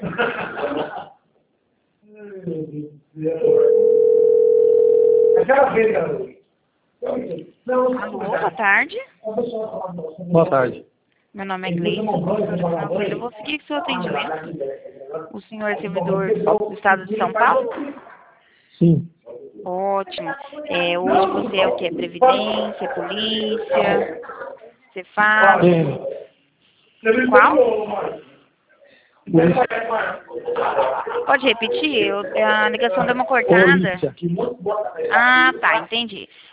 Alô, boa tarde. Boa tarde. Meu nome é Gleice. Eu vou seguir com o seu atendimento. O senhor é servidor do estado de São Paulo? Sim. Ótimo. Hoje você é o quê? Previdência, polícia, Cefaz? Qual? Pode repetir? A ligação deu uma cortada. Polícia. Ah, tá, entendi.